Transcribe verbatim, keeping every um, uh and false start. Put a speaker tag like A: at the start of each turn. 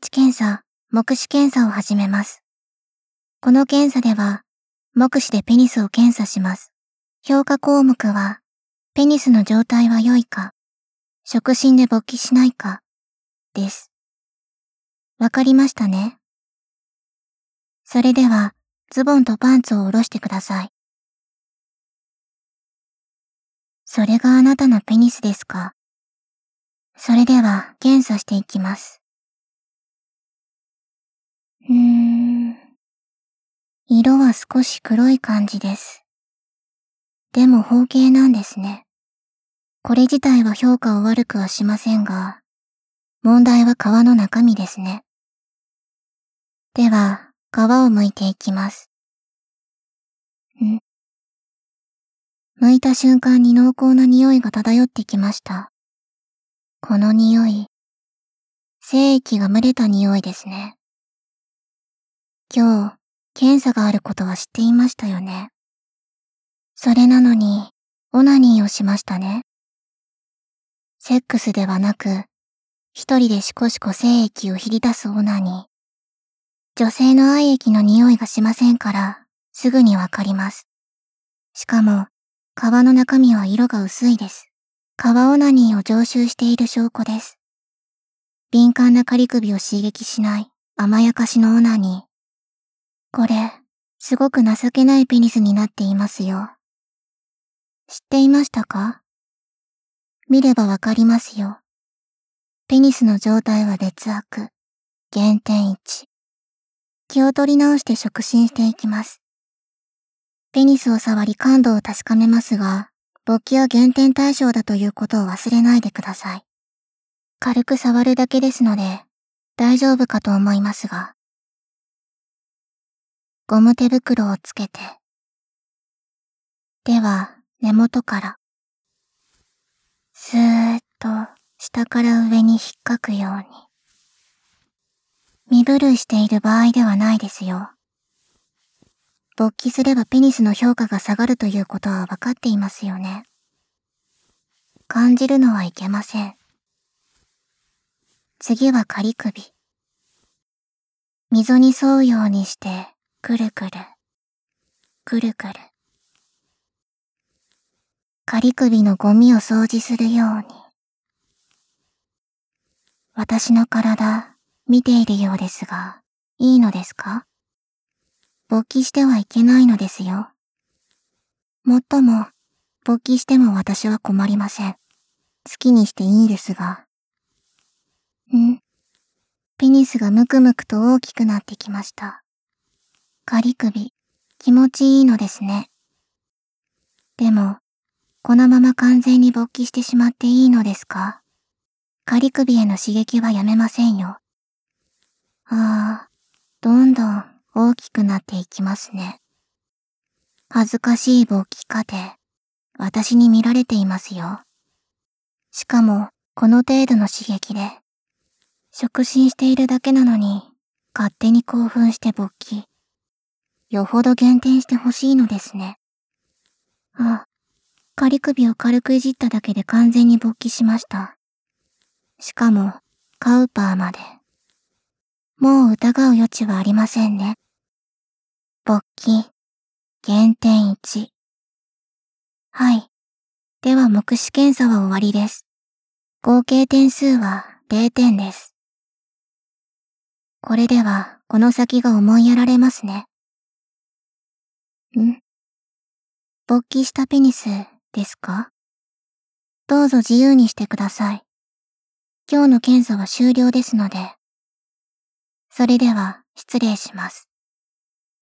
A: チ検査、目視検査を始めます。この検査では、目視でペニスを検査します。評価項目は、ペニスの状態は良いか、触診で勃起しないか、です。わかりましたね。それでは、ズボンとパンツを下ろしてください。それがあなたのペニスですか。それでは、検査していきます。うーん。色は少し黒い感じです。でも包茎なんですね。これ自体は評価を悪くはしませんが、問題は皮の中身ですね。では、皮を剥いていきます。ん剥いた瞬間に濃厚な匂いが漂ってきました。この匂い、精液が蒸れた匂いですね。今日、検査があることは知っていましたよね。それなのに、オナニーをしましたね。セックスではなく、一人でシコシコ精液をひり出すオナニー。女性の愛液の匂いがしませんから、すぐにわかります。しかも、皮の中身は色が薄いです。皮オナニーを常習している証拠です。敏感な仮首を刺激しない甘やかしのオナニー。これ、すごく情けないペニスになっていますよ。知っていましたか？見ればわかりますよ。ペニスの状態は劣悪。減点いち。気を取り直して触診していきます。ペニスを触り感度を確かめますが、勃起は減点対象だということを忘れないでください。軽く触るだけですので、大丈夫かと思いますが。ゴム手袋をつけて。では、根元から。スーッと下から上に引っかくように。身震いしている場合ではないですよ。勃起すればペニスの評価が下がるということは分かっていますよね。感じるのはいけません。次は仮首。溝に沿うようにして、くるくる、くるくる。仮首のゴミを掃除するように。私の体、見ているようですが、いいのですか？勃起してはいけないのですよ。もっとも、勃起しても私は困りません。好きにしていいですが。ん？ペニスがムクムクと大きくなってきました。仮首、気持ちいいのですね。でも、このまま完全に勃起してしまっていいのですか？仮首への刺激はやめませんよ。ああ、どんどん大きくなっていきますね。恥ずかしい勃起過程、私に見られていますよ。しかも、この程度の刺激で、触診しているだけなのに、勝手に興奮して勃起。よほど減点してほしいのですね。あ、仮首を軽くいじっただけで完全に勃起しました。しかも、カウパーまで。もう疑う余地はありませんね。勃起、減点いち。はい。では目視検査は終わりです。合計点数はれいてんです。これでは、この先が思いやられますね。ん？勃起したペニスですか？どうぞ自由にしてください。今日の検査は終了ですので。それでは失礼します。